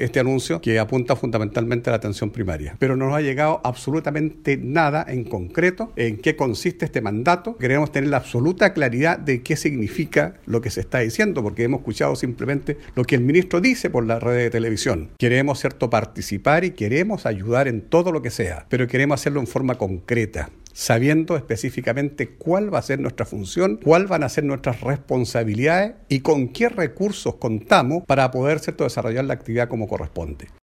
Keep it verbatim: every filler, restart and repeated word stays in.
este anuncio que apunta fundamentalmente a la atención primaria. Pero no nos ha llegado absolutamente nada en concreto en qué consiste este mandato. Queremos tener la absoluta claridad de qué significa lo que se está diciendo, porque hemos escuchado simplemente lo que el ministro dice por la red de televisión. Queremos, cierto, participar y queremos ayudar en todo lo que sea, pero queremos hacerlo en forma concreta, sabiendo específicamente cuál va a ser nuestra función, cuál van a ser nuestras responsabilidades y con qué recursos contamos para poder, cierto, desarrollar la actividad como corresponde.